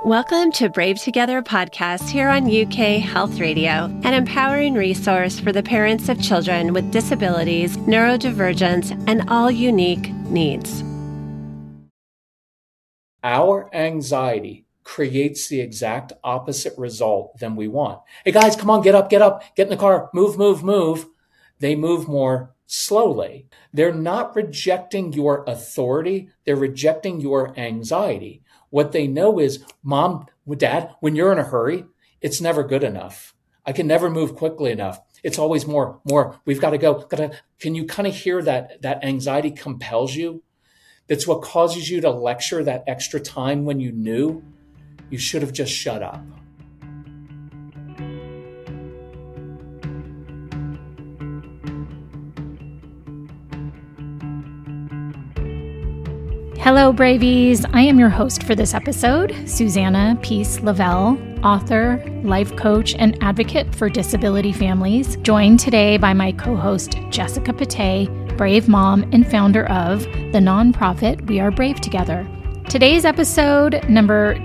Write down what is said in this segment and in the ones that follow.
Welcome to Brave Together podcast here on UK Health Radio, an empowering resource for the parents of children with disabilities, neurodivergence, and all unique needs. Our anxiety creates the exact opposite result than we want. Hey guys, come on, get up, get in the car, move. They move more slowly. They're not rejecting your authority, they're rejecting your anxiety. What they know is, Mom, Dad, when you're in a hurry, it's never good enough. I can never move quickly enough. It's always more. We've got to go. Can you kind of hear that anxiety compels you? That's what causes you to lecture that extra time when you knew you should have just shut up. Hello, Bravies. I am your host for this episode, Susanna Peace Lavelle, author, life coach, and advocate for disability families, joined today by my co-host, Jessica Pate, brave mom and founder of the nonprofit We Are Brave Together. Today's episode, number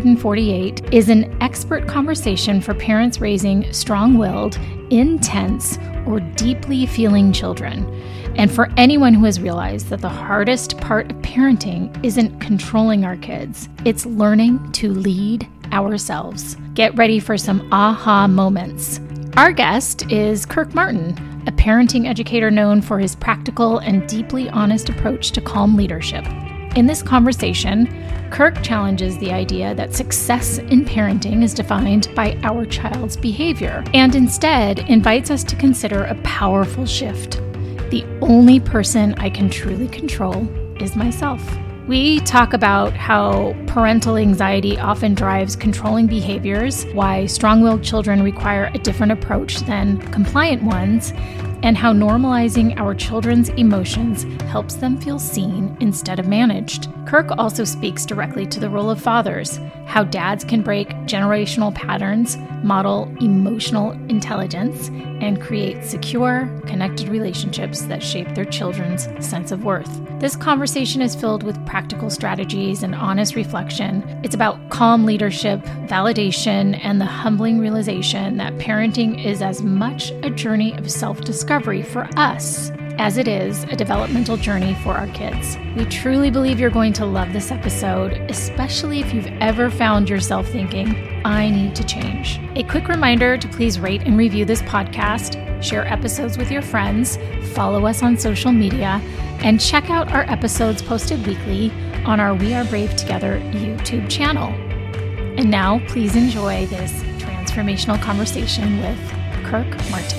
248, is an expert conversation for parents raising strong-willed, intense, or deeply feeling children. And for anyone who has realized that the hardest part of parenting isn't controlling our kids, it's learning to lead ourselves. Get ready for some aha moments. Our guest is Kirk Martin, a parenting educator known for his practical and deeply honest approach to calm leadership. In this conversation, Kirk challenges the idea that success in parenting is defined by our child's behavior, and instead invites us to consider a powerful shift. The only person I can truly control is myself. We talk about how parental anxiety often drives controlling behaviors, why strong-willed children require a different approach than compliant ones, and how normalizing our children's emotions helps them feel seen instead of managed. Kirk also speaks directly to the role of fathers, how dads can break generational patterns, model emotional intelligence, and create secure, connected relationships that shape their children's sense of worth. This conversation is filled with practical strategies and honest reflection. It's about calm leadership, validation, and the humbling realization that parenting is as much a journey of self-discovery for us as it is a developmental journey for our kids. We truly believe you're going to love this episode, especially if you've ever found yourself thinking, I need to change. A quick reminder to please rate and review this podcast, share episodes with your friends, follow us on social media, and check out our episodes posted weekly on our We Are Brave Together YouTube channel. And now, please enjoy this transformational conversation with Kirk Martin.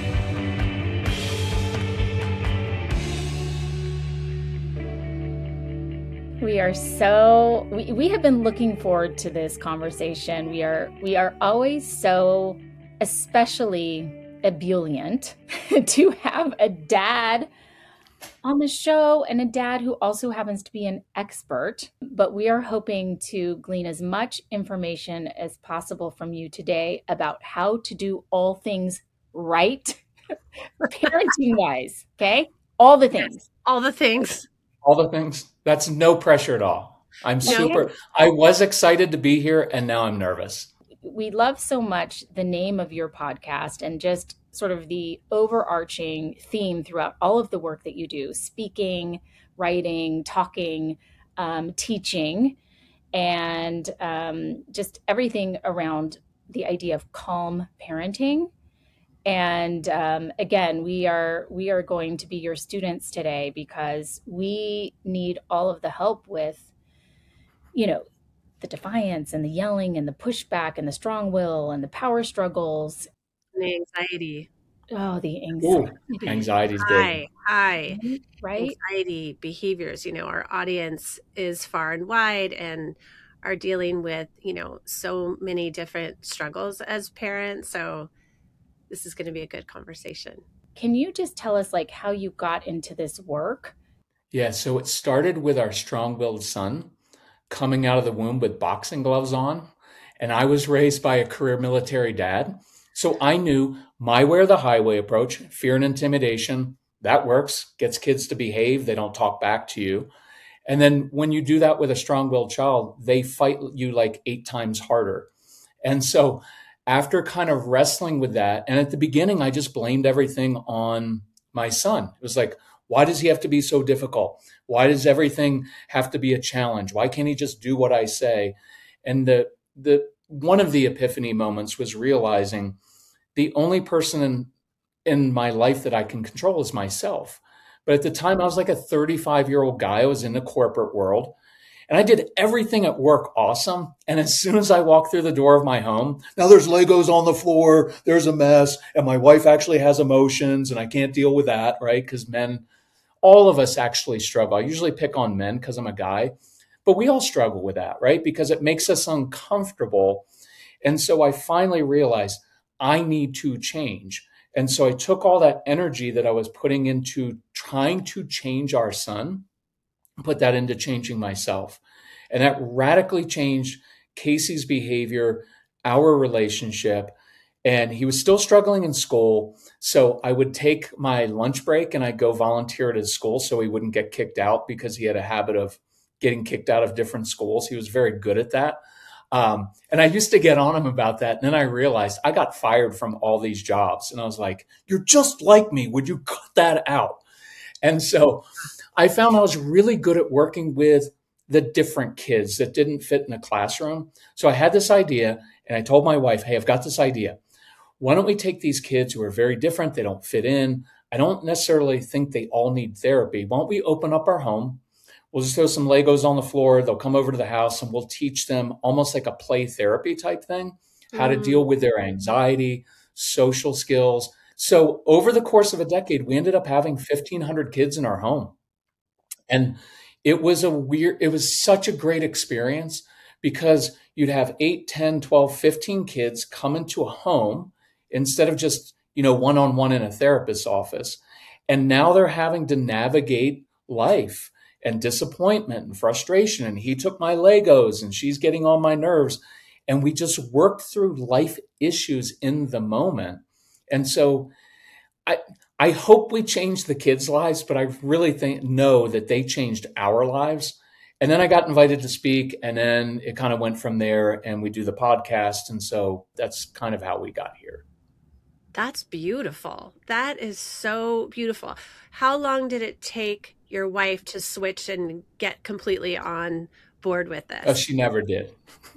We have been looking forward to this conversation. We are always so especially ebullient to have a dad on the show, and a dad who also happens to be an expert. But we are hoping to glean as much information as possible from you today about how to do all things right parenting wise. Okay? All the things. Yes, all the things. All the things. That's no pressure at all. I was excited to be here, and now I'm nervous. We love so much the name of your podcast and just sort of the overarching theme throughout all of the work that you do, speaking, writing, talking, teaching, and just everything around the idea of calm parenting. And again, we are going to be your students today because we need all of the help with, the defiance and the yelling and the pushback and the strong will and the power struggles. The anxiety. Oh, the anxiety. Ooh, anxiety's big. High. Right? Anxiety behaviors. Our audience is far and wide and are dealing with, so many different struggles as parents. So this is going to be a good conversation. Can you just tell us how you got into this work? Yeah, so it started with our strong-willed son coming out of the womb with boxing gloves on. And I was raised by a career military dad. So I knew my way or the highway approach, fear and intimidation, that works, gets kids to behave. They don't talk back to you. And then when you do that with a strong-willed child, they fight you like 8 times harder. And so after kind of wrestling with that, and at the beginning, I just blamed everything on my son. It was like, why does he have to be so difficult? Why does everything have to be a challenge? Why can't he just do what I say? And the one of the epiphany moments was realizing the only person in my life that I can control is myself. But at the time, I was like a 35-year-old guy. I was in the corporate world. And I did everything at work awesome. And as soon as I walked through the door of my home, now there's Legos on the floor, there's a mess, and my wife actually has emotions, and I can't deal with that, right? Because men, all of us actually struggle. I usually pick on men because I'm a guy, but we all struggle with that, right? Because it makes us uncomfortable. And so I finally realized I need to change. And so I took all that energy that I was putting into trying to change our son, put that into changing myself. And that radically changed Casey's behavior, our relationship. And he was still struggling in school. So I would take my lunch break and I'd go volunteer at his school so he wouldn't get kicked out, because he had a habit of getting kicked out of different schools. He was very good at that. And I used to get on him about that. And then I realized I got fired from all these jobs. And I was like, you're just like me. Would you cut that out? And so I found I was really good at working with the different kids that didn't fit in the classroom. So I had this idea, and I told my wife, hey, I've got this idea. Why don't we take these kids who are very different? They don't fit in. I don't necessarily think they all need therapy. Why don't we open up our home? We'll just throw some Legos on the floor. They'll come over to the house and we'll teach them almost like a play therapy type thing, how to deal with their anxiety, social skills. So over the course of a decade, we ended up having 1,500 kids in our home. And it was such a great experience, because you'd have 8, 10, 12, 15 kids come into a home instead of just, one-on-one in a therapist's office. And now they're having to navigate life and disappointment and frustration. And he took my Legos and she's getting on my nerves. And we just worked through life issues in the moment. And so I hope we changed the kids' lives, but I really know that they changed our lives. And then I got invited to speak, and then it kind of went from there, and we do the podcast. And so that's kind of how we got here. That's beautiful. That is so beautiful. How long did it take your wife to switch and get completely on board with this? Oh, she never did.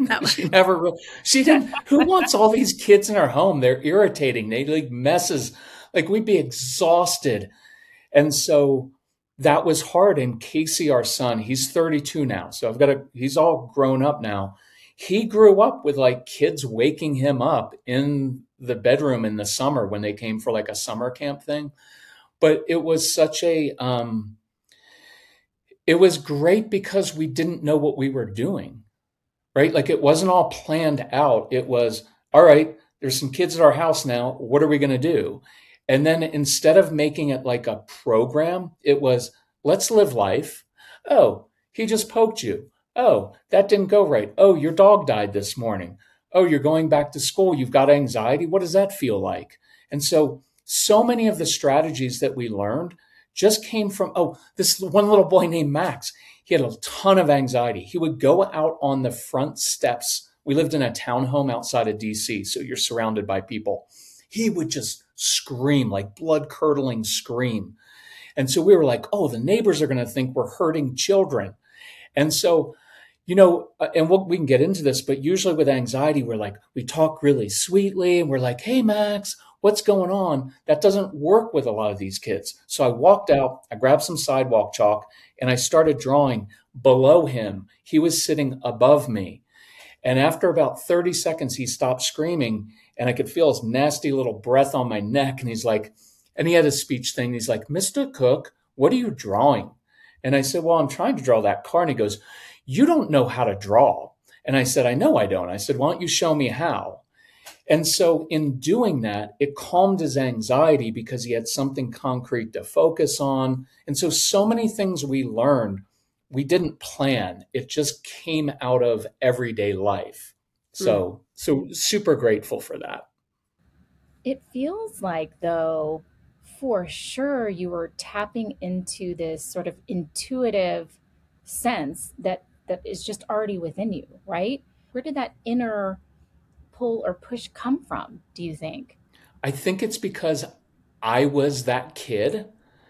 She didn't. Who wants all these kids in our home? They're irritating. They like messes. Like, we'd be exhausted. And so that was hard. And Casey, our son, he's 32 now. So he's all grown up now. He grew up with like kids waking him up in the bedroom in the summer when they came for like a summer camp thing. But it was it was great because we didn't know what we were doing, right? Like, it wasn't all planned out. It was, all right, there's some kids at our house now. What are we going to do? And then instead of making it like a program, it was, let's live life. Oh, he just poked you. Oh, that didn't go right. Oh, your dog died this morning. Oh, you're going back to school. You've got anxiety. What does that feel like? And so many of the strategies that we learned just came from, this one little boy named Max. He had a ton of anxiety. He would go out on the front steps. We lived in a townhome outside of DC, so you're surrounded by people. He would just scream, like blood-curdling scream. And so we were like, the neighbors are going to think we're hurting children. And so, and we can get into this, but usually with anxiety, we talk really sweetly and we're like, hey, Max, what's going on? That doesn't work with a lot of these kids. So I walked out, I grabbed some sidewalk chalk, and I started drawing below him. He was sitting above me. And after about 30 seconds, he stopped screaming, and I could feel his nasty little breath on my neck. And he had a speech thing. He's like, Mr. Cook, what are you drawing? And I said, well, I'm trying to draw that car. And he goes, you don't know how to draw. And I said, I know I don't. I said, why don't you show me how? And so in doing that, it calmed his anxiety because he had something concrete to focus on. And so many things we learned, we didn't plan. It just came out of everyday life. So super grateful for that. It feels like, though, for sure, you were tapping into this sort of intuitive sense that is just already within you, right? Where did that inner pull or push come from, do you think? I think it's because I was that kid.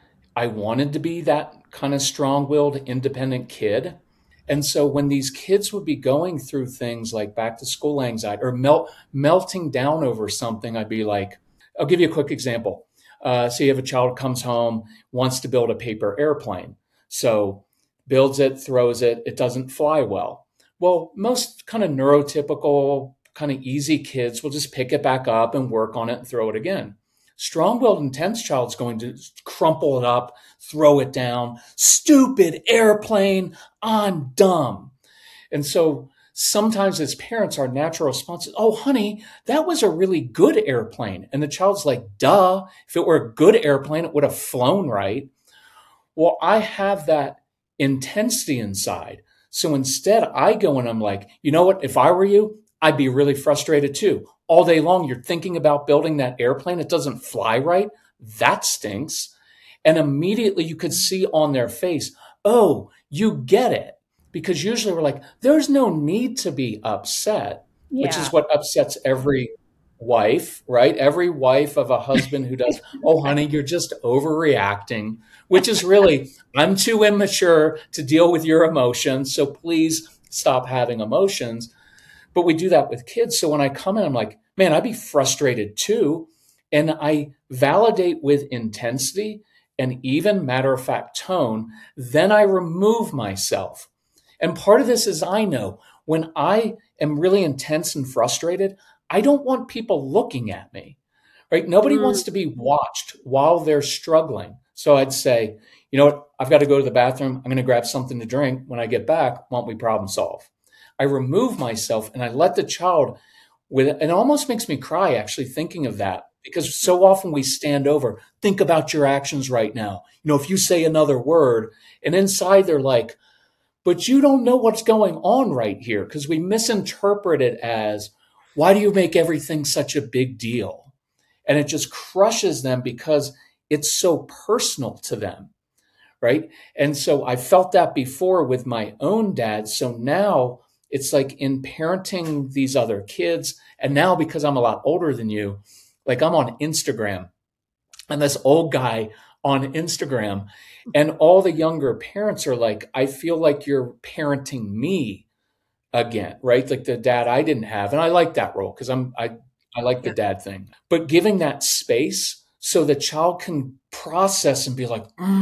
I wanted to be that kind of strong-willed, independent kid. And so when these kids would be going through things like back to school anxiety or melting down over something, I'd be like, I'll give you a quick example. So you have a child who comes home, wants to build a paper airplane. So builds it, throws it, it doesn't fly well. Well, most kind of neurotypical, kind of easy kids will just pick it back up and work on it and throw it again. Strong-willed, intense child's going to crumple it up, throw it down. Stupid airplane, I'm dumb. And so sometimes as parents, our natural response is, oh, honey, that was a really good airplane. And the child's like, duh, if it were a good airplane, it would have flown right. Well, I have that intensity inside. So instead, I go and I'm like, you know what? If I were you, I'd be really frustrated too. All day long, you're thinking about building that airplane. It doesn't fly right. That stinks. And immediately you could see on their face, oh, you get it. Because usually we're like, there's no need to be upset, which is what upsets every wife, right? Every wife of a husband who does, oh, honey, you're just overreacting, which is really, I'm too immature to deal with your emotions. So please stop having emotions. But we do that with kids. So when I come in, I'm like, man, I'd be frustrated too. And I validate with intensity and even matter-of-fact tone. Then I remove myself. And part of this is I know when I am really intense and frustrated, I don't want people looking at me, right? Nobody wants to be watched while they're struggling. So I'd say, you know what? I've got to go to the bathroom. I'm going to grab something to drink. When I get back, why don't we problem solve? I remove myself and I let the child it almost makes me cry actually thinking of that, because so often we stand over, think about your actions right now. You know, if you say another word, and inside they're like, but you don't know what's going on right here, because we misinterpret it as, why do you make everything such a big deal? And it just crushes them because it's so personal to them, right? And so I felt that before with my own dad. So now it's like in parenting these other kids. And now because I'm a lot older than you, like I'm on Instagram and this old guy on Instagram and all the younger parents are like, I feel like you're parenting me again, right? Like the dad I didn't have. And I like that role because I like the dad thing, but giving that space so the child can process and be like,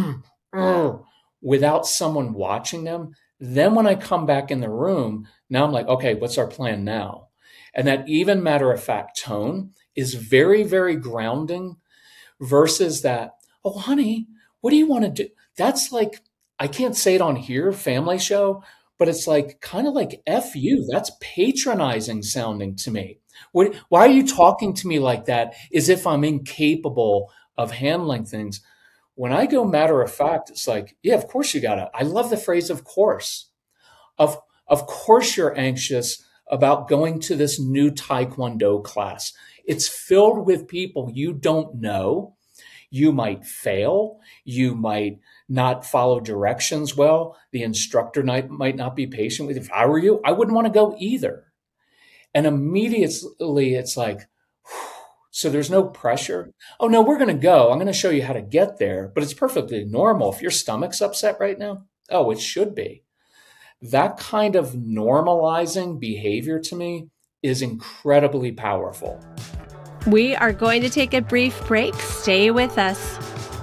without someone watching them. Then when I come back in the room, now I'm like, okay, what's our plan now? And that even matter-of-fact tone is very, very grounding versus that, oh, honey, what do you want to do? That's like, I can't say it on here, family show, but it's like kind of like F you. That's patronizing sounding to me. Why are you talking to me like that as if I'm incapable of handling things? When I go matter of fact, it's like, yeah, of course you gotta. I love the phrase of course. Of course you're anxious about going to this new Taekwondo class. It's filled with people you don't know. You might fail. You might not follow directions well. The instructor might not be patient with you. If I were you, I wouldn't want to go either. And immediately it's like, so there's no pressure. Oh, no, we're going to go. I'm going to show you how to get there. But it's perfectly normal. If your stomach's upset right now, oh, it should be. That kind of normalizing behavior to me is incredibly powerful. We are going to take a brief break. Stay with us.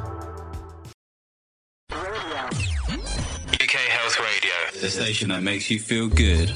UK Health Radio, the station that makes you feel good.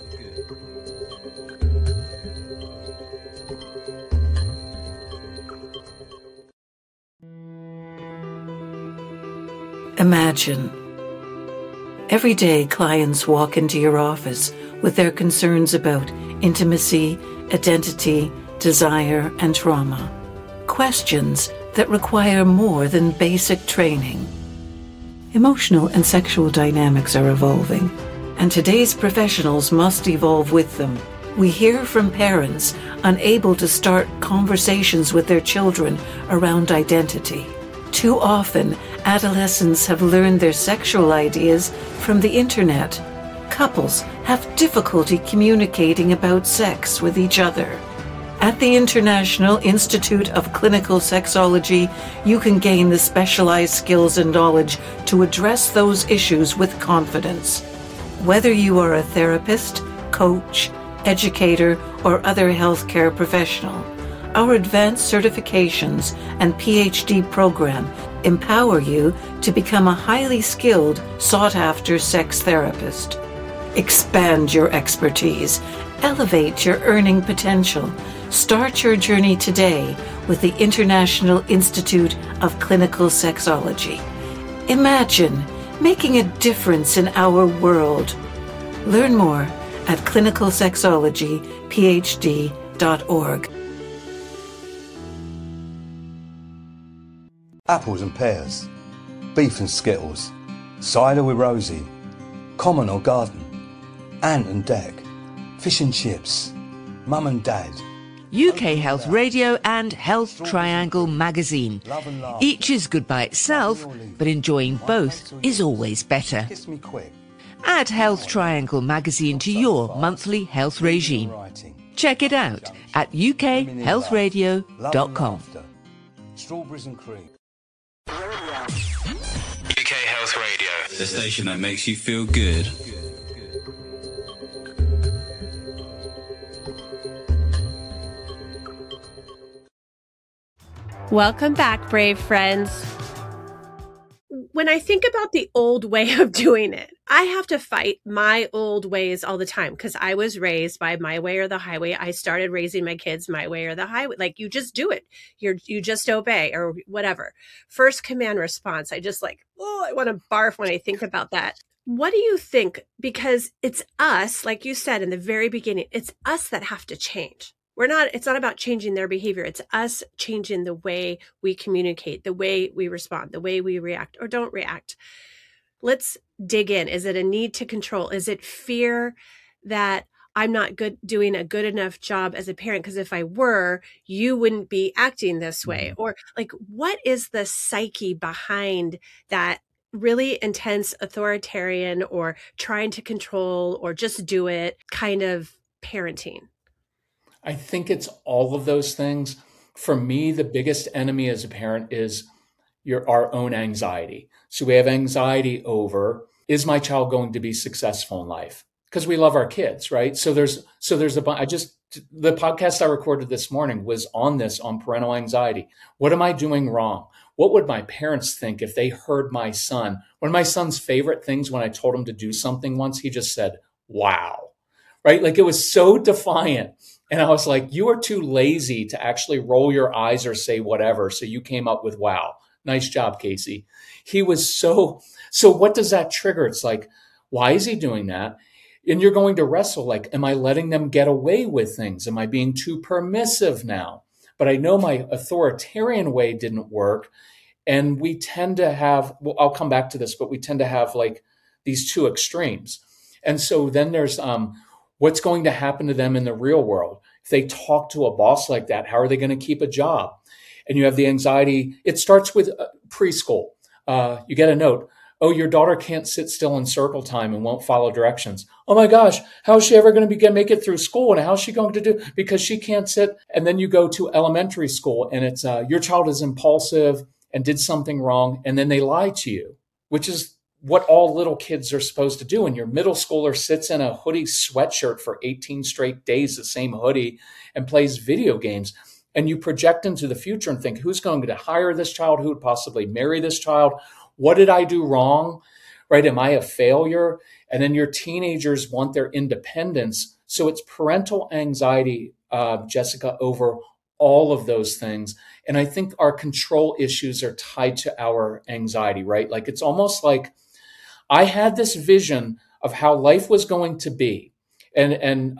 Imagine. Every day, clients walk into your office with their concerns about intimacy, identity, desire, and trauma. Questions that require more than basic training. Emotional and sexual dynamics are evolving, and today's professionals must evolve with them. We hear from parents unable to start conversations with their children around identity. Too often, Adolescents have learned their sexual ideas from the internet. Couples have difficulty communicating about sex with each other. At the International Institute of Clinical Sexology, you can gain the specialized skills and knowledge to address those issues with confidence. Whether you are a therapist, coach, educator, or other healthcare professional, our advanced certifications and PhD program empower you to become a highly skilled, sought-after sex therapist. Expand your expertise. Elevate your earning potential. Start your journey today with the International Institute of Clinical Sexology. Imagine making a difference in our world. Learn more at clinicalsexologyphd.org. Apples and pears, beef and skittles, cider with Rosie, common or garden, ant and deck, fish and chips, mum and dad. UK Health Radio and Health Triangle magazine. Each is good by itself, but enjoying both is always better. Kiss me quick. Add Health Triangle magazine to your monthly health regime. Check it out at ukhealthradio.com. Strawberries and cream. UK Health Radio, the station that makes you feel good. Welcome back, brave friends. When I think about the old way of doing it, I have to fight my old ways all the time because I was raised by my way or the highway. I started raising my kids my way or the highway. Like, you just do it. You just obey or whatever. First command response. I just I want to barf when I think about that. What do you think? Because it's us, like you said in the very beginning, it's us that have to change. It's not about changing their behavior. It's us changing the way we communicate, the way we respond, the way we react or don't react. Let's dig in. Is it a need to control? Is it fear that I'm not doing a good enough job as a parent? Because if I were, you wouldn't be acting this way. Or what is the psyche behind that really intense authoritarian or trying to control or just do it kind of parenting? I think it's all of those things. For me, the biggest enemy as a parent is our own anxiety. So we have anxiety over, is my child going to be successful in life? Because we love our kids, right? So the podcast I recorded this morning was on parental anxiety. What am I doing wrong? What would my parents think if they heard my son? One of my son's favorite things when I told him to do something once, he just said, wow, right? It was so defiant. And I was like, you are too lazy to actually roll your eyes or say whatever. So you came up with, wow, nice job, Casey. He was so what does that trigger? It's like, why is he doing that? And you're going to wrestle, am I letting them get away with things? Am I being too permissive now? But I know my authoritarian way didn't work. And we tend to have, I'll come back to this, but we tend to have these two extremes. And so then there's, what's going to happen to them in the real world? If they talk to a boss like that, how are they going to keep a job? And you have the anxiety. It starts with preschool. You get a note. Oh, your daughter can't sit still in circle time and won't follow directions. Oh my gosh, how is she ever going to make it through school? And how is she going to do? Because she can't sit. And then you go to elementary school and it's your child is impulsive and did something wrong. And then they lie to you, which is what all little kids are supposed to do. And your middle schooler sits in a hoodie sweatshirt for 18 straight days, the same hoodie, and plays video games. And you project into the future and think, who's going to hire this child? Who would possibly marry this child? What did I do wrong? Right? Am I a failure? And then your teenagers want their independence. So it's parental anxiety, Jessica, over all of those things. And I think our control issues are tied to our anxiety, right? It's almost like I had this vision of how life was going to be. And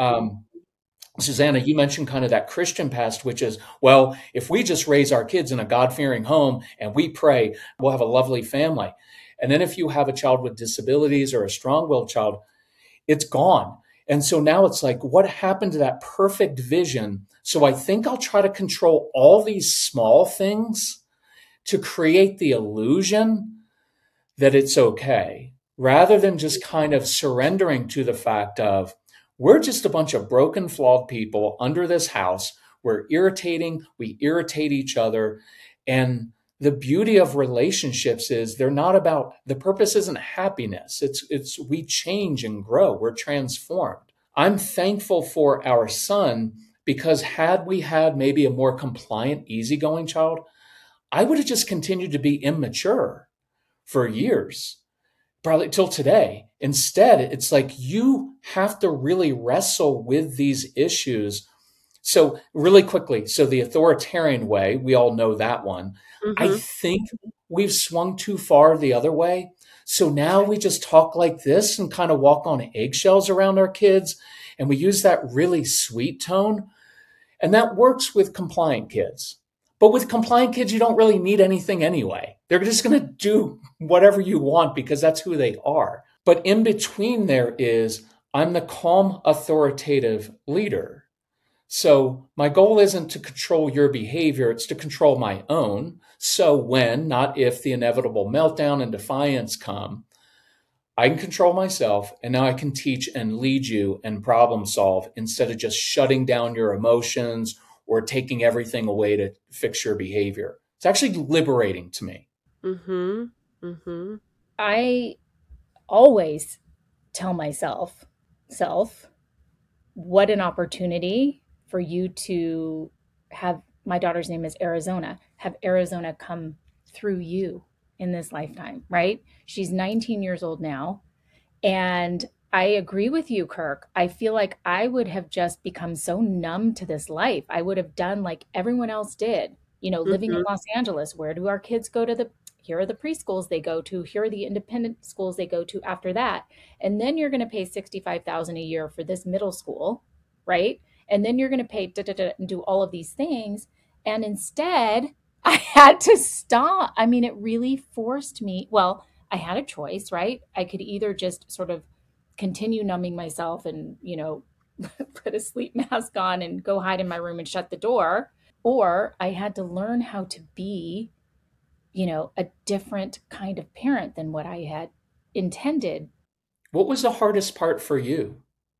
Susanna, you mentioned kind of that Christian past, which is, well, if we just raise our kids in a God-fearing home and we pray, we'll have a lovely family. And then if you have a child with disabilities or a strong-willed child, it's gone. And so now it's what happened to that perfect vision? So I think I'll try to control all these small things to create the illusion that it's okay, rather than just kind of surrendering to the fact of, we're just a bunch of broken, flawed people under this house. We're irritating. We irritate each other. And the beauty of relationships is they're not about, the purpose isn't happiness. It's we change and grow. We're transformed. I'm thankful for our son, because had we had maybe a more compliant, easygoing child, I would have just continued to be immature for years, probably till today. Instead, it's like you have to really wrestle with these issues. So really quickly, so the authoritarian way, we all know that one. I think we've swung too far the other way. So now we just talk like this and kind of walk on eggshells around our kids. And we use that really sweet tone. And that works with compliant kids. But with compliant kids, you don't really need anything anyway. They're just going to do whatever you want because that's who they are. But in between there is, I'm the calm, authoritative leader. So my goal isn't to control your behavior, it's to control my own. So when, not if, the inevitable meltdown and defiance come, I can control myself, and now I can teach and lead you and problem solve instead of just shutting down your emotions or taking everything away to fix your behavior. It's actually liberating to me. I always tell myself, what an opportunity for you to have, my daughter's name is Arizona, have Arizona come through you in this lifetime, right? She's 19 years old now. And I agree with you, Kirk. I feel like I would have just become so numb to this life. I would have done like everyone else did, living in Los Angeles. Where do our kids go to here are the preschools they go to. Here are the independent schools they go to after that. And then you're going to pay $65,000 a year for this middle school, right? And then you're going to pay and do all of these things. And instead, I had to stop. I mean, it really forced me. Well, I had a choice, right? I could either just sort of continue numbing myself and, put a sleep mask on and go hide in my room and shut the door. Or I had to learn how to be, a different kind of parent than what I had intended. What was the hardest part for you?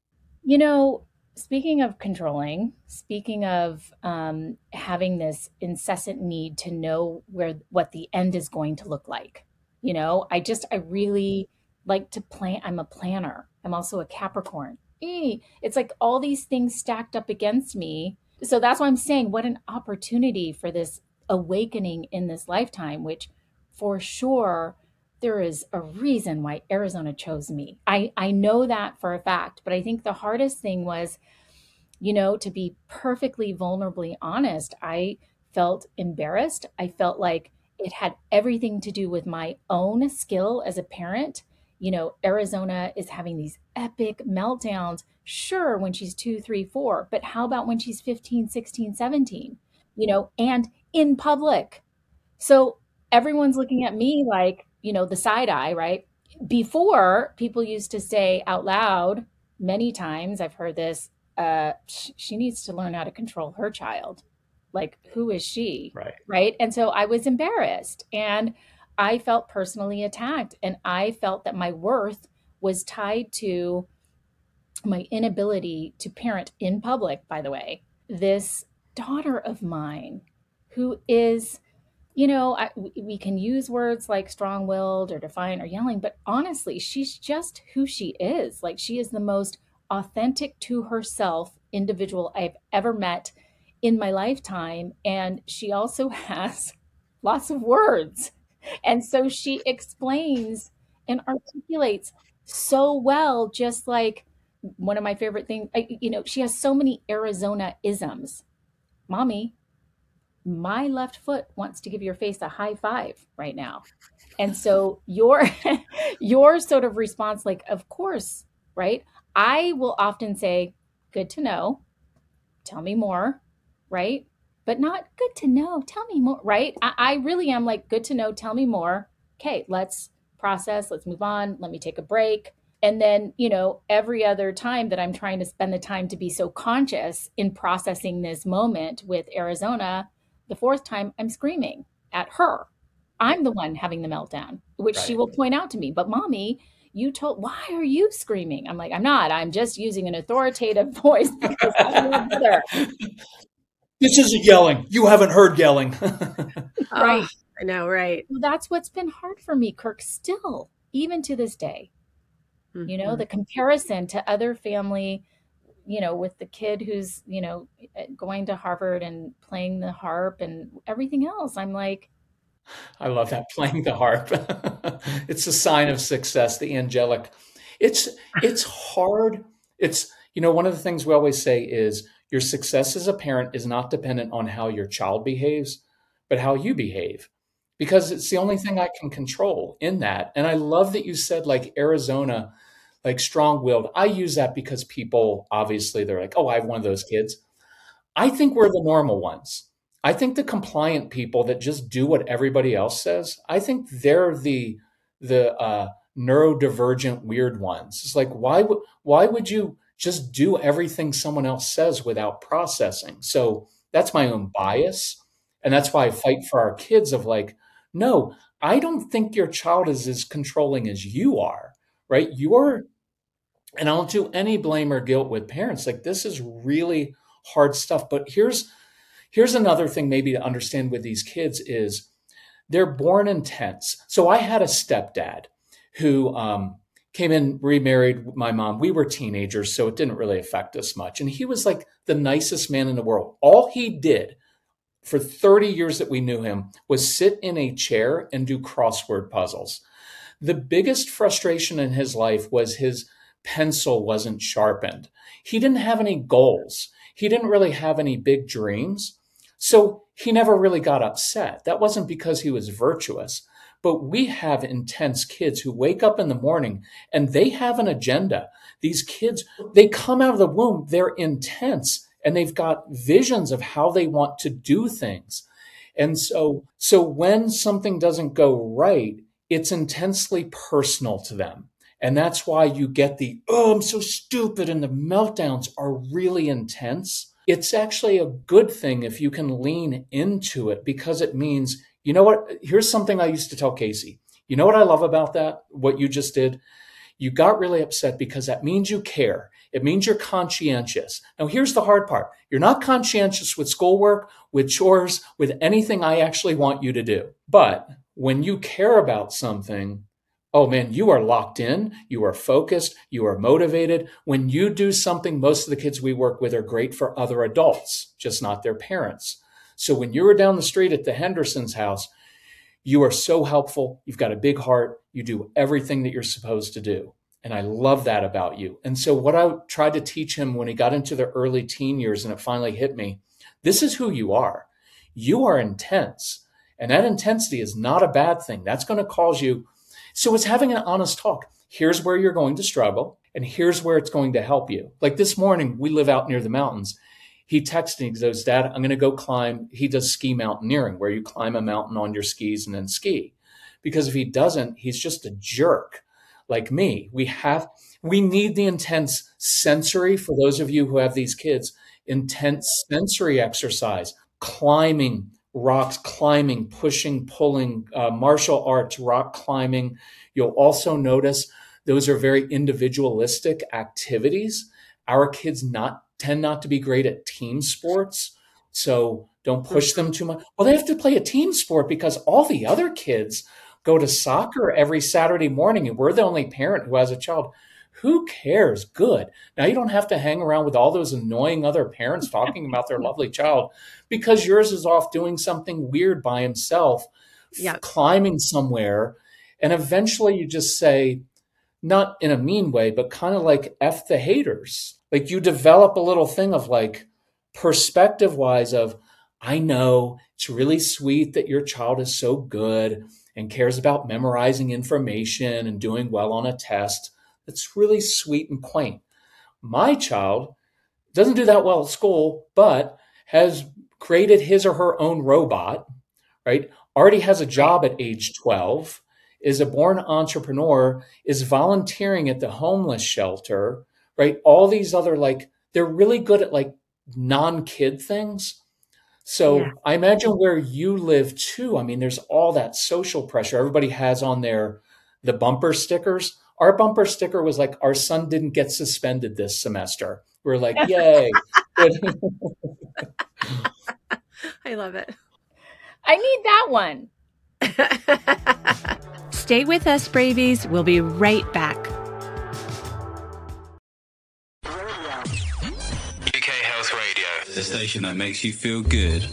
Speaking of controlling, speaking of having this incessant need to know what the end is going to look like, I really like to plan. I'm a planner. I'm also a Capricorn. It's like all these things stacked up against me. So that's why I'm saying what an opportunity for this awakening in this lifetime, which for sure there is a reason why Arizona chose me. I know that for a fact, but I think the hardest thing was, to be perfectly vulnerably honest, I felt embarrassed. I felt like it had everything to do with my own skill as a parent. Arizona is having these epic meltdowns, sure, when she's 2, 3, 4, but how about when she's 15, 16, 17, and in public? So everyone's looking at me like, the side eye, right? Before, people used to say out loud, many times I've heard this, she needs to learn how to control her child. Like, who is she? Right. And so I was embarrassed and I felt personally attacked, and I felt that my worth was tied to my inability to parent in public, by the way. This daughter of mine who is, we can use words like strong-willed or defiant or yelling, but honestly, she's just who she is. Like, she is the most authentic to herself individual I've ever met in my lifetime. And she also has lots of words. And so she explains and articulates so well, just like one of my favorite things, she has so many Arizona isms. Mommy, my left foot wants to give your face a high five right now. And so your sort of response, like, of course, right? I will often say, good to know, tell me more, right? But not good to know, tell me more, right? I really am like, good to know, tell me more. Okay, let's process, let's move on, let me take a break. And then, every other time that I'm trying to spend the time to be so conscious in processing this moment with Arizona, the fourth time I'm screaming at her, I'm the one having the meltdown, which she Right. will point out to me. But mommy, why are you screaming? I'm like, I'm not. I'm just using an authoritative voice because I'm your mother. This isn't yelling. You haven't heard yelling. Right. I know, right. Well, that's what's been hard for me, Kirk, still, even to this day. Mm-hmm. The comparison to other family, with the kid who's, going to Harvard and playing the harp and everything else. I'm like, I love that, playing the harp. It's a sign of success, the angelic. It's hard. It's, one of the things we always say is your success as a parent is not dependent on how your child behaves, but how you behave, because it's the only thing I can control in that. And I love that you said like Arizona, like strong-willed. I use that because people, obviously, they're like, oh, I have one of those kids. I think we're the normal ones. I think the compliant people that just do what everybody else says, I think they're the neurodivergent weird ones. It's like, why would you just do everything someone else says without processing? So that's my own bias. And that's why I fight for our kids of like, no, I don't think your child is as controlling as you are, right? And I don't do any blame or guilt with parents. Like, this is really hard stuff. But here's another thing maybe to understand with these kids is they're born intense. So I had a stepdad who came in, remarried my mom. We were teenagers, so it didn't really affect us much. And he was like the nicest man in the world. All he did for 30 years that we knew him was sit in a chair and do crossword puzzles. The biggest frustration in his life was his pencil wasn't sharpened. He didn't have any goals. He didn't really have any big dreams. So he never really got upset. That wasn't because he was virtuous. But we have intense kids who wake up in the morning and they have an agenda. These kids, they come out of the womb, they're intense and they've got visions of how they want to do things. And so when something doesn't go right, it's intensely personal to them. And that's why you get I'm so stupid, and the meltdowns are really intense. It's actually a good thing if you can lean into it, because it means, you know what? Here's something I used to tell Casey. You know what I love about that? What you just did? You got really upset because that means you care. It means you're conscientious. Now, here's the hard part. You're not conscientious with schoolwork, with chores, with anything I actually want you to do. But when you care about something, oh man, you are locked in, you are focused, you are motivated. When you do something, most of the kids we work with are great for other adults, just not their parents. So when you were down the street at the Henderson's house, you are so helpful. You've got a big heart. You do everything that you're supposed to do. And I love that about you. And so what I tried to teach him when he got into the early teen years and it finally hit me, this is who you are. You are intense. And that intensity is not a bad thing. That's going to cause you. So it's having an honest talk. Here's where you're going to struggle, and here's where it's going to help you. Like this morning, we live out near the mountains. He texted me, he goes, Dad, I'm going to go climb. He does ski mountaineering, where you climb a mountain on your skis and then ski. Because if he doesn't, he's just a jerk like me. We need the intense sensory, for those of you who have these kids, intense sensory exercise, climbing rocks, climbing, pushing, pulling, martial arts, rock climbing. You'll also notice those are very individualistic activities. Our kids tend not to be great at team sports, so don't push them too much. Well, they have to play a team sport because all the other kids go to soccer every Saturday morning, and we're the only parent who has a child. Who cares? Good. Now, you don't have to hang around with all those annoying other parents talking about their lovely child, because yours is off doing something weird by himself, climbing somewhere. And eventually you just say, not in a mean way, but kind of like F the haters. Like you develop a little thing of like perspective wise of, I know it's really sweet that your child is so good and cares about memorizing information and doing well on a test. That's really sweet and quaint. My child doesn't do that well at school, but has created his or her own robot, right? Already has a job at age 12, is a born entrepreneur, is volunteering at the homeless shelter, right? All these other, like, they're really good at like non-kid things. So Yeah. I imagine where you live too. I mean, there's all that social pressure. Everybody has on the bumper stickers. Our bumper sticker was like, our son didn't get suspended this semester. We're like, yay. I love it. I need that one. Stay with us, Bravies. We'll be right back. UK Health Radio, the station that makes you feel good.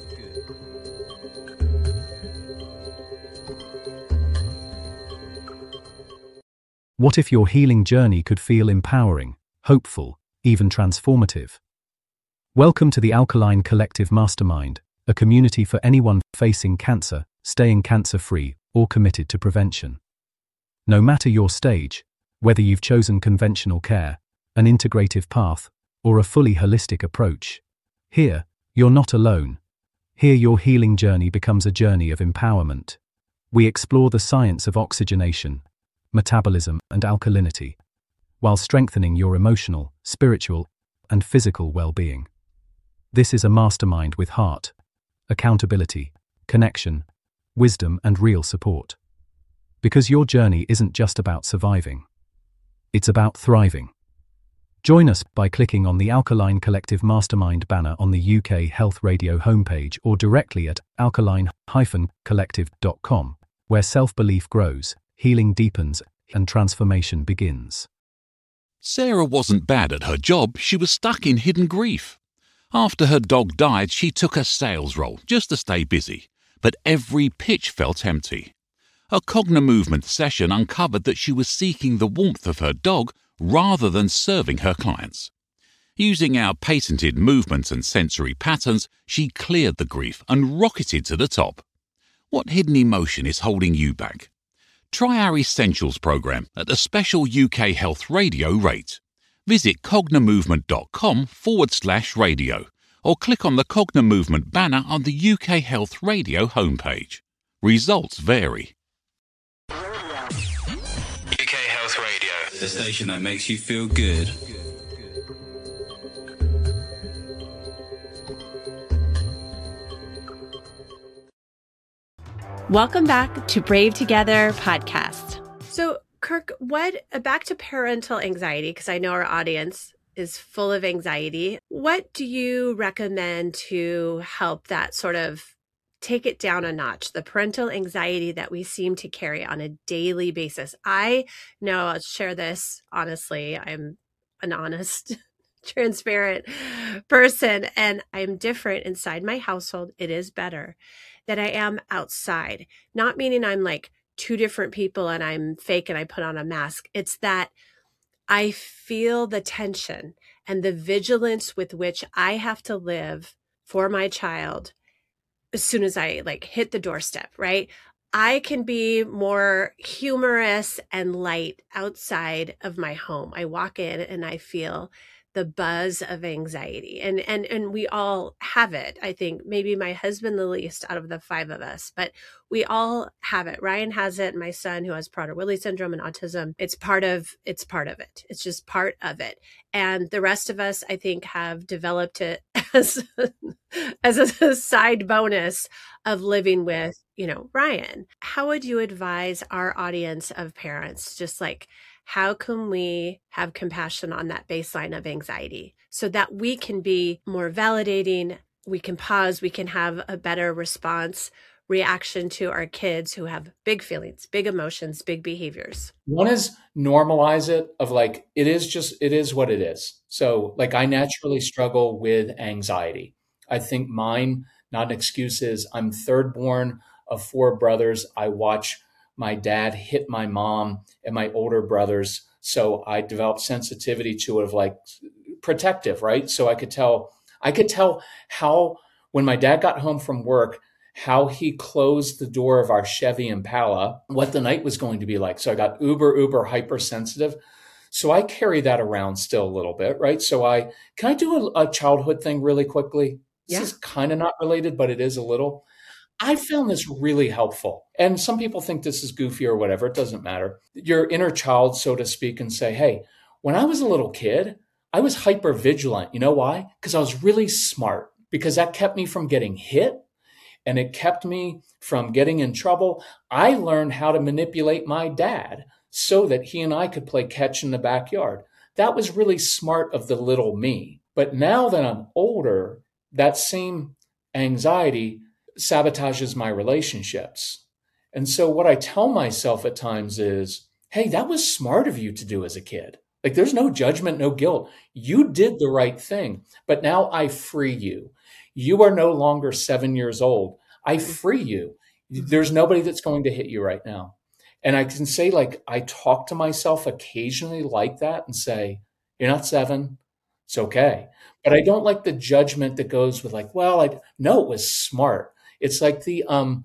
What if your healing journey could feel empowering, hopeful, even transformative? Welcome to the Alkaline Collective Mastermind, a community for anyone facing cancer, staying cancer-free, or committed to prevention. No matter your stage, whether you've chosen conventional care, an integrative path, or a fully holistic approach, here, you're not alone. Here your healing journey becomes a journey of empowerment. We explore the science of oxygenation, metabolism, and alkalinity, while strengthening your emotional, spiritual, and physical well-being. This is a mastermind with heart, accountability, connection, wisdom, and real support. Because your journey isn't just about surviving. It's about thriving. Join us by clicking on the Alkaline Collective Mastermind banner on the UK Health Radio homepage or directly at alkaline-collective.com, where self-belief grows, healing deepens, and transformation begins. Sarah wasn't bad at her job, she was stuck in hidden grief. After her dog died, she took a sales role just to stay busy, but every pitch felt empty. A Cognimovement session uncovered that she was seeking the warmth of her dog rather than serving her clients. Using our patented movement and sensory patterns, she cleared the grief and rocketed to the top. What hidden emotion is holding you back? Try our Essentials program at a special UK Health Radio rate. Visit cognimovement.com/radio or click on the Cognimovement banner on the UK Health Radio homepage. Results vary. UK Health Radio, the station that makes you feel good. Welcome back to Brave Together podcast. So, Kirk, back to parental anxiety, because I know our audience is full of anxiety. What do you recommend to help that sort of take it down a notch, the parental anxiety that we seem to carry on a daily basis? I know, I'll share this honestly. I'm an honest, transparent person, and I'm different inside my household. It is better that I am outside. Not meaning I'm like two different people and I'm fake and I put on a mask. It's that I feel the tension and the vigilance with which I have to live for my child as soon as I hit the doorstep, right? I can be more humorous and light outside of my home. I walk in and I feel the buzz of anxiety, and we all have it. I think maybe my husband the least out of the five of us, but we all have it. Ryan has it. My son, who has Prader-Willi syndrome and autism, it's part of it. It's just part of it. And the rest of us, I think, have developed it as a side bonus of living with, Ryan. How would you advise our audience of parents, just how can we have compassion on that baseline of anxiety so that we can be more validating, we can pause, we can have a better reaction to our kids who have big feelings, big emotions, big behaviors? One is normalize it of it is what it is. So I naturally struggle with anxiety. I think mine, not an excuse, is I'm third born of four brothers. I watch my dad hit my mom and my older brothers. So I developed sensitivity to it of protective, right? So I could tell how, when my dad got home from work, how he closed the door of our Chevy Impala, what the night was going to be like. So I got uber hypersensitive. So I carry that around still a little bit, right? So can I do a childhood thing really quickly? This is kind of not related, but it is a little. I found this really helpful. And some people think this is goofy or whatever. It doesn't matter. Your inner child, so to speak, and say, hey, when I was a little kid, I was hyper vigilant. You know why? Because I was really smart. because that kept me from getting hit and it kept me from getting in trouble. I learned how to manipulate my dad so that he and I could play catch in the backyard. That was really smart of the little me. But now that I'm older, that same anxiety sabotages my relationships. And so what I tell myself at times is, hey, that was smart of you to do as a kid. Like, there's no judgment, no guilt. You did the right thing, but now I free you. You are no longer 7 years old. I free you. There's nobody that's going to hit you right now. And I can say, like, I talk to myself occasionally like that and say, you're not 7. It's okay. But I don't like the judgment that goes with like, well, I know it was smart. It's like the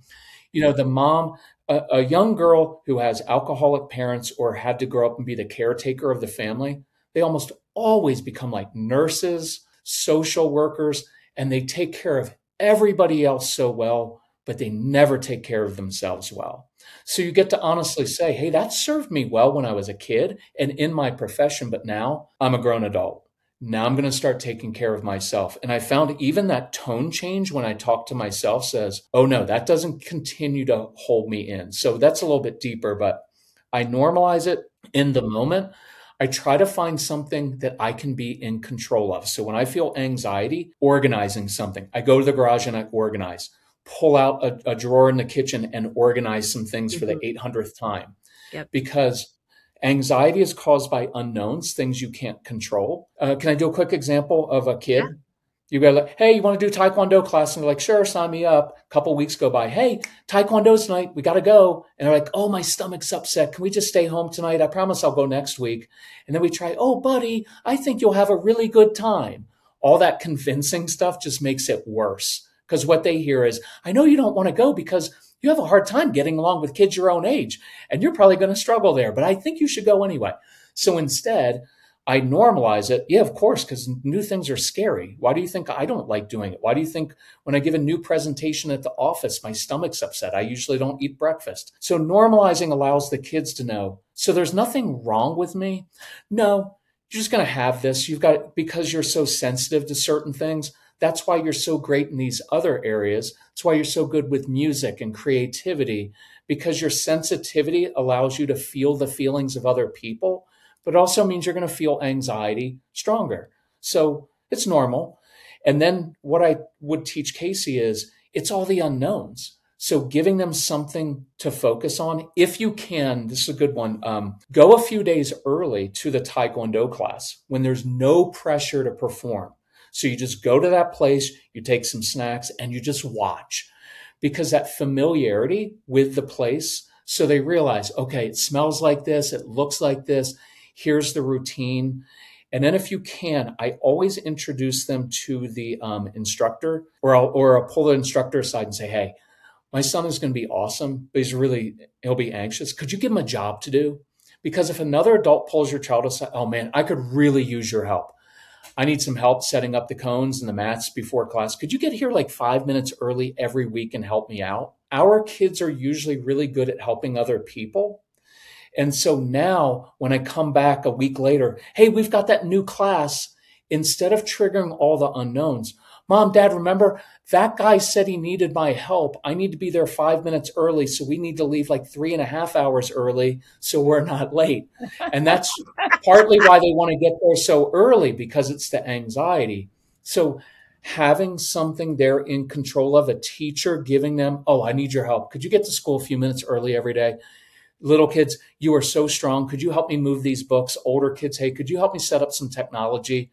mom, a young girl who has alcoholic parents or had to grow up and be the caretaker of the family. They almost always become like nurses, social workers, and they take care of everybody else so well, but they never take care of themselves well. So you get to honestly say, hey, that served me well when I was a kid and in my profession, but now I'm a grown adult. Now I'm going to start taking care of myself. And I found even that tone change when I talk to myself says, oh no, that doesn't continue to hold me in. So that's a little bit deeper, but I normalize it in the moment. I try to find something that I can be in control of. So when I feel anxiety, organizing something, I go to the garage and I organize, pull out a drawer in the kitchen and organize some things for the 800th time. Yep. Because anxiety is caused by unknowns, things you can't control. Can I do a quick example of a kid? Yeah. You go like, hey, you want to do Taekwondo class? And they're like, sure, sign me up. A couple weeks go by. Hey, Taekwondo's tonight. We got to go. And they're like, oh, my stomach's upset. Can we just stay home tonight? I promise I'll go next week. And then we try, oh, buddy, I think you'll have a really good time. All that convincing stuff just makes it worse. Because what they hear is, I know you don't want to go because you have a hard time getting along with kids your own age, and you're probably going to struggle there, but I think you should go anyway. So instead, I normalize it. Yeah, of course, because new things are scary. Why do you think I don't like doing it? Why do you think when I give a new presentation at the office, my stomach's upset? I usually don't eat breakfast. So normalizing allows the kids to know, so there's nothing wrong with me. No, you're just going to have this. You've got it because you're so sensitive to certain things. That's why you're so great in these other areas. That's why you're so good with music and creativity, because your sensitivity allows you to feel the feelings of other people, but it also means you're going to feel anxiety stronger. So it's normal. And then what I would teach Casey is it's all the unknowns. So giving them something to focus on, if you can, this is a good one, go a few days early to the Taekwondo class when there's no pressure to perform. So you just go to that place, you take some snacks, and you just watch, because that familiarity with the place, so they realize, okay, it smells like this, it looks like this, here's the routine. And then if you can, I always introduce them to the instructor, or I'll pull the instructor aside and say, hey, my son is going to be awesome, but he'll be anxious. Could you give him a job to do? Because if another adult pulls your child aside, oh man, I could really use your help. I need some help setting up the cones and the mats before class. Could you get here like 5 minutes early every week and help me out? Our kids are usually really good at helping other people. And so now when I come back a week later, hey, we've got that new class. Instead of triggering all the unknowns, Mom, Dad, remember that guy said he needed my help. I need to be there 5 minutes early. So we need to leave like 3.5 hours early so we're not late. And that's partly why they want to get there so early, because it's the anxiety. So having something they're in control of, a teacher giving them, oh, I need your help. Could you get to school a few minutes early every day? Little kids, you are so strong. Could you help me move these books? Older kids, hey, could you help me set up some technology?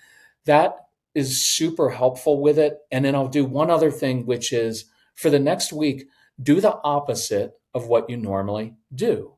That is super helpful with it. And then I'll do one other thing, which is for the next week, do the opposite of what you normally do.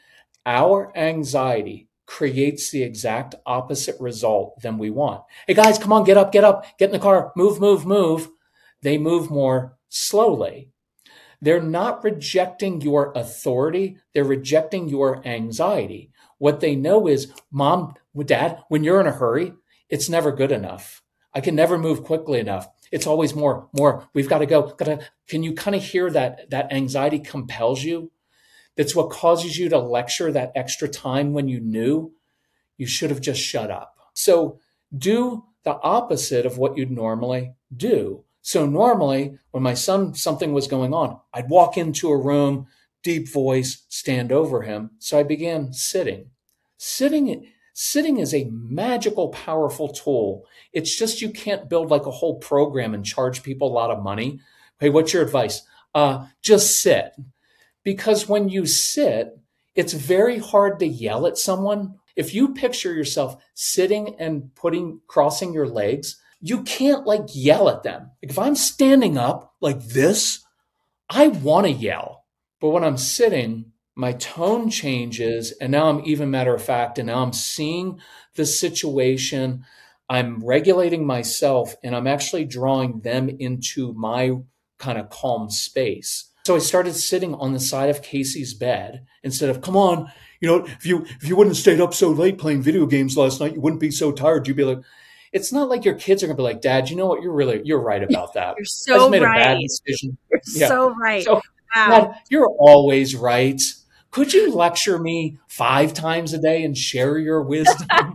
Our anxiety creates the exact opposite result than we want. Hey guys, come on, get up, get in the car, move, move, move. They move more slowly. They're not rejecting your authority. They're rejecting your anxiety. What they know is, Mom, Dad, when you're in a hurry, it's never good enough. I can never move quickly enough. It's always more. We've got to go. Can you kind of hear that anxiety compels you? That's what causes you to lecture that extra time when you knew you should have just shut up. So do the opposite of what you'd normally do. So normally when my son, something was going on, I'd walk into a room, deep voice, stand over him. So I began sitting. Sitting is a magical, powerful tool. It's just you can't build like a whole program and charge people a lot of money. Hey, what's your advice? Just sit. Because when you sit, it's very hard to yell at someone. If you picture yourself sitting and crossing your legs, you can't like yell at them. Like if I'm standing up like this, I want to yell. But when I'm sitting, my tone changes, and now I'm even matter of fact, and now I'm seeing the situation. I'm regulating myself, and I'm actually drawing them into my kind of calm space. So I started sitting on the side of Casey's bed instead of, come on, if you wouldn't have stayed up so late playing video games last night, you wouldn't be so tired. You'd be like, it's not like your kids are going to be like, Dad, you know what? You're right about that. You're so I made right. a bad decision. You're so right. So, wow. Dad, you're always right. Could you lecture me 5 times a day and share your wisdom?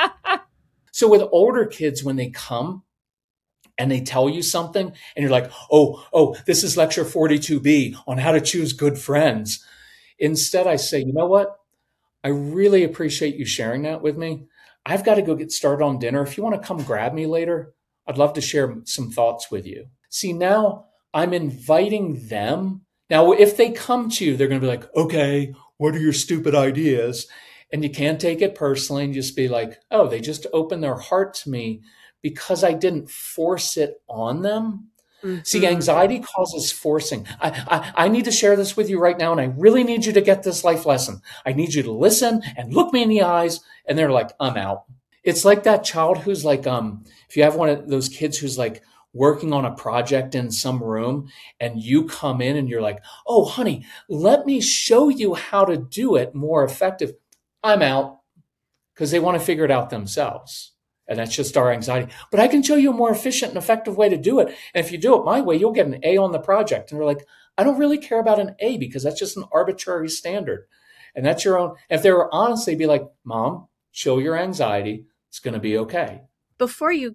So with older kids, when they come and they tell you something and you're like, oh, this is lecture 42B on how to choose good friends. Instead, I say, you know what? I really appreciate you sharing that with me. I've got to go get started on dinner. If you want to come grab me later, I'd love to share some thoughts with you. See, now I'm inviting them. Now, if they come to you, they're going to be like, okay, what are your stupid ideas? And you can't take it personally and just be like, oh, they just opened their heart to me because I didn't force it on them. Mm-hmm. See, anxiety causes forcing. I need to share this with you right now, and I really need you to get this life lesson. I need you to listen and look me in the eyes. And they're like, I'm out. It's like that child who's like, if you have one of those kids who's like working on a project in some room and you come in and you're like, oh, honey, let me show you how to do it more effective. I'm out, because they want to figure it out themselves. And that's just our anxiety. But I can show you a more efficient and effective way to do it. And if you do it my way, you'll get an A on the project. And they're like, I don't really care about an A because that's just an arbitrary standard. And that's your own. If they were honest, they'd be like, Mom, chill your anxiety. It's going to be okay. Before we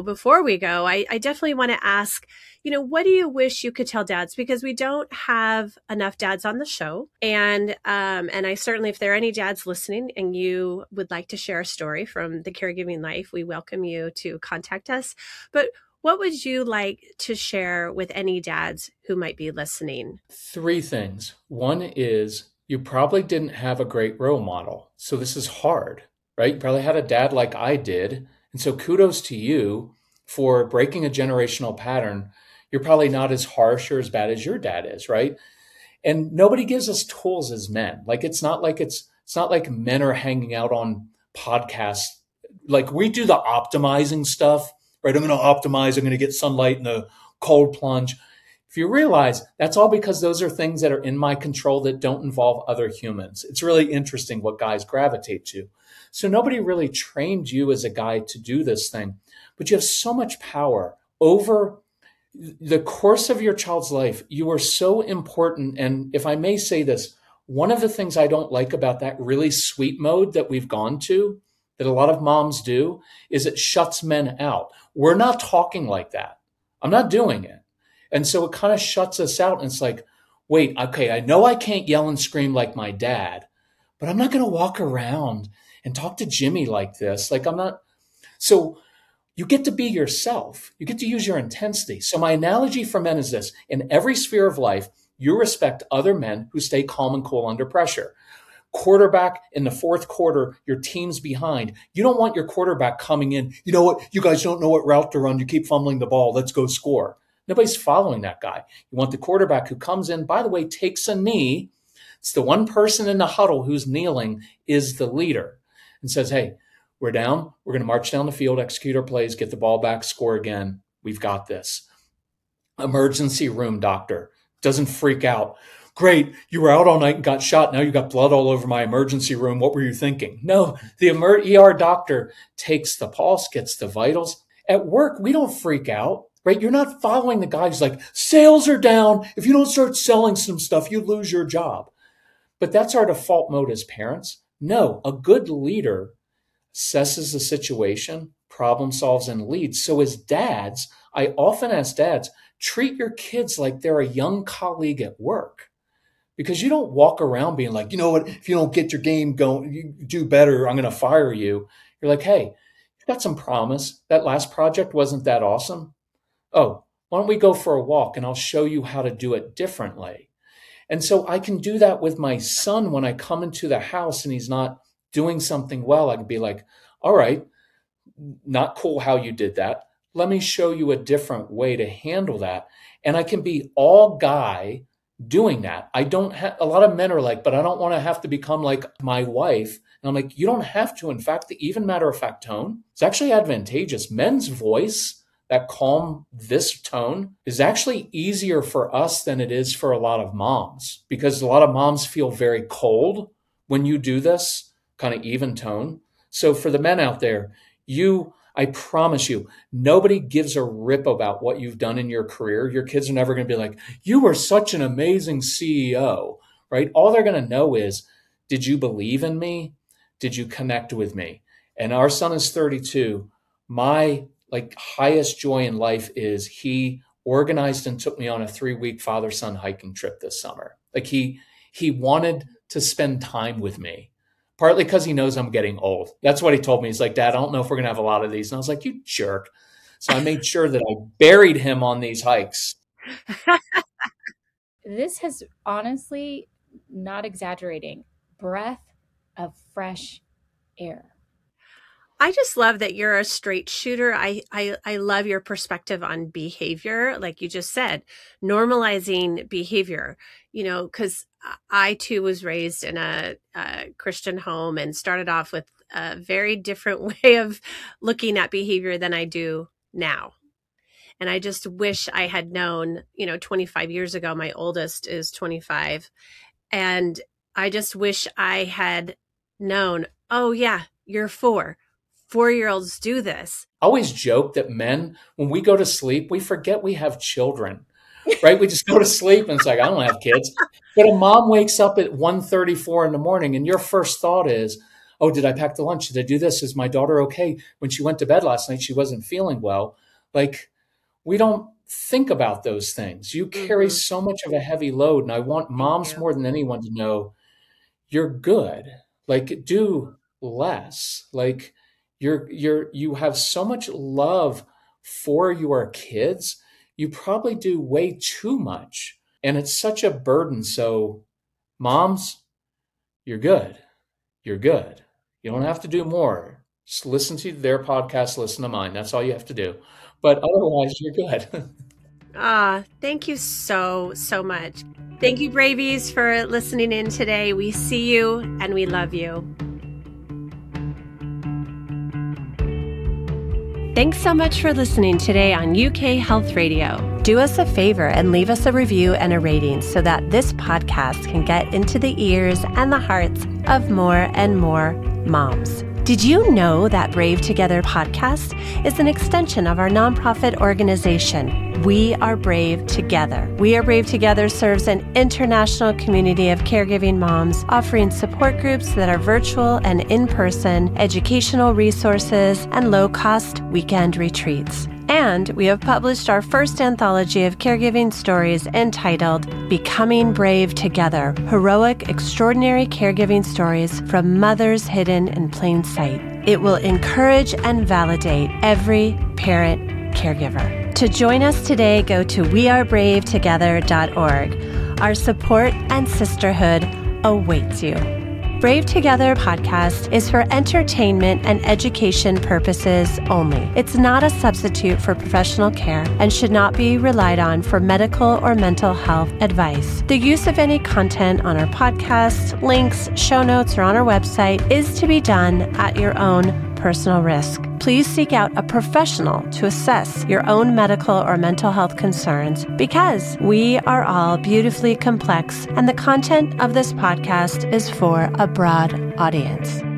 go, I definitely want to ask, what do you wish you could tell dads? Because we don't have enough dads on the show. And I certainly, if there are any dads listening and you would like to share a story from the caregiving life, we welcome you to contact us. But what would you like to share with any dads who might be listening? 3 things. One is you probably didn't have a great role model. So this is hard, right? You probably had a dad like I did. And so kudos to you for breaking a generational pattern. You're probably not as harsh or as bad as your dad is, right? And nobody gives us tools as men. Like it's not like men are hanging out on podcasts. Like we do the optimizing stuff, right? I'm going to optimize. I'm going to get sunlight in a cold plunge. If you realize that's all because those are things that are in my control that don't involve other humans. It's really interesting what guys gravitate to. So nobody really trained you as a guy to do this thing, but you have so much power over the course of your child's life. You are so important. And if I may say this, one of the things I don't like about that really sweet mode that we've gone to, that a lot of moms do, is it shuts men out. We're not talking like that. I'm not doing it. And so it kind of shuts us out. And it's like, wait, okay, I know I can't yell and scream like my dad, but I'm not going to walk around and talk to Jimmy like this. Like I'm not. So you get to be yourself. You get to use your intensity. So my analogy for men is this. In every sphere of life, you respect other men who stay calm and cool under pressure. Quarterback in the 4th quarter, your team's behind. You don't want your quarterback coming in. You know what? You guys don't know what route to run. You keep fumbling the ball. Let's go score. Nobody's following that guy. You want the quarterback who comes in, by the way, takes a knee. It's the one person in the huddle who's kneeling is the leader and says, hey, we're down. We're going to march down the field, execute our plays, get the ball back, score again. We've got this. Emergency room doctor doesn't freak out. Great, you were out all night and got shot. Now you got blood all over my emergency room. What were you thinking? No, the ER doctor takes the pulse, gets the vitals. At work, we don't freak out, right? You're not following the guy who's like, sales are down. If you don't start selling some stuff, you lose your job. But that's our default mode as parents. No, a good leader assesses the situation, problem solves, and leads. So as dads, I often ask dads, treat your kids like they're a young colleague at work. Because you don't walk around being like, you know what, if you don't get your game going, you do better, I'm going to fire you. You're like, hey, you've got some promise. That last project wasn't that awesome. Oh, why don't we go for a walk and I'll show you how to do it differently. And so I can do that with my son when I come into the house and he's not doing something well. I can be like, all right, not cool how you did that. Let me show you a different way to handle that. And I can be all guy doing that. I don't have, a lot of men are like, but I don't want to have to become like my wife. And I'm like, you don't have to. In fact, the even matter of fact tone is actually advantageous. Men's voice, that calm, this tone is actually easier for us than it is for a lot of moms, because a lot of moms feel very cold when you do this kind of even tone. So for the men out there, I promise you, nobody gives a rip about what you've done in your career. Your kids are never going to be like, you were such an amazing CEO, right? All they're going to know is, did you believe in me? Did you connect with me? And our son is 32. My highest joy in life is he organized and took me on a 3-week father-son hiking trip this summer. Like he wanted to spend time with me. Partly because he knows I'm getting old. That's what he told me. He's like, Dad, I don't know if we're going to have a lot of these. And I was like, you jerk. So I made sure that I buried him on these hikes. This has honestly, not exaggerating, breath of fresh air. I just love that you're a straight shooter. I love your perspective on behavior. Like you just said, normalizing behavior, because I too was raised in a Christian home and started off with a very different way of looking at behavior than I do now. And I just wish I had known, 25 years ago, my oldest is 25. And I just wish I had known, oh yeah, you're 4. 4-year-olds do this. I always joke that men, when we go to sleep, we forget we have children, right? We just go to sleep and it's like, I don't have kids. But a mom wakes up at 1:34 in the morning and your first thought is, oh, did I pack the lunch? Did I do this? Is my daughter okay? When she went to bed last night, she wasn't feeling well. Like, we don't think about those things. You carry so much of a heavy load. And I want moms more than anyone to know you're good. Like, do less. Like, you have so much love for your kids. You probably do way too much. And it's such a burden. So moms, you're good. You're good. You don't have to do more. Just listen to their podcast, listen to mine. That's all you have to do. But otherwise, you're good. Thank you so much. Thank you, Bravies, for listening in today. We see you and we love you. Thanks so much for listening today on UK Health Radio. Do us a favor and leave us a review and a rating so that this podcast can get into the ears and the hearts of more and more moms. Did you know that Brave Together podcast is an extension of our nonprofit organization, We Are Brave Together? We Are Brave Together serves an international community of caregiving moms, offering support groups that are virtual and in-person, educational resources, and low-cost weekend retreats. And we have published our first anthology of caregiving stories entitled Becoming Brave Together, Heroic, Extraordinary Caregiving Stories from Mothers Hidden in Plain Sight. It will encourage and validate every parent caregiver. To join us today, go to wearebravetogether.org. Our support and sisterhood awaits you. Brave Together podcast is for entertainment and education purposes only. It's not a substitute for professional care and should not be relied on for medical or mental health advice. The use of any content on our podcast, links, show notes, or on our website is to be done at your own personal risk. Please seek out a professional to assess your own medical or mental health concerns, because we are all beautifully complex and the content of this podcast is for a broad audience.